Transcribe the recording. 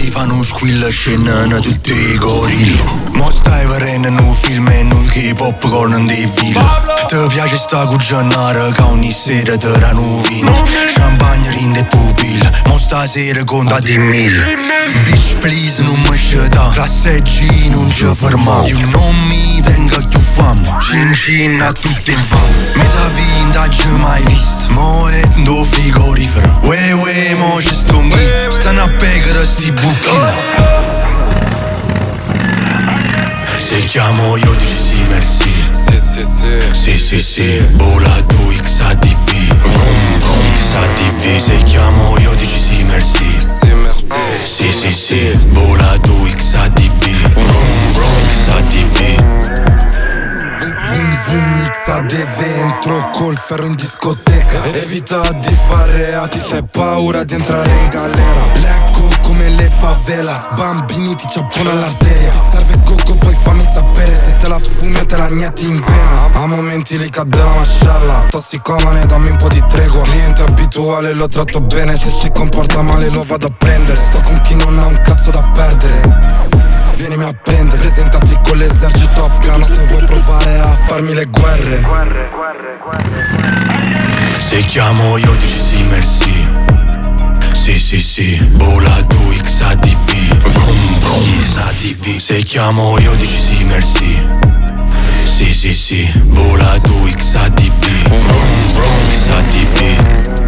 si fanno squill scenano tutti i gorilla. Mo stai vedendo un film e noi che popcorn di villa. Ti piace sta cuccianara che ogni sera te danno vino. Champagne rinde pupilla, mo stasera contati 1000. Bitch please non mi sceta, classe G non ci ferma. Io non mi tengo più fame, cin cin a tutti in fame. Mezza vinta già mai vista, mo è do frigorifero. Ue mo ci sto un ghit, stanno a pecora sti buchini. Se chiamo io dici sì merci. Sì, vola tu XATV. Vroom vroom XATV. Se chiamo io dici sì merci. Sì, vola tu XATV. Vroom vroom XATV. Vroom XATV, entro col ferro in discoteca. Evita di fare reati se hai paura di entrare in galera. Lecco come le favela, bambini ti ciappona l'arteria. Ti serve coco poi fammi sapere se te la fumi o te la gnetti in vena. A momenti li cade la mascella, tossicomane dammi un po' di tregua. Cliente abituale lo tratto bene, se si comporta male lo vado a prendere. Sto con chi non ha un cazzo da perdere. Vienimi a prendere, presentati con l'esercito afghano se vuoi provare a farmi le guerre. Se chiamo io dici sì merci. Sì, vola tu XATV. Vroom vroom XATV. Se chiamo io dici sì merci. Sì, vola tu XATV. Vroom vroom XATV.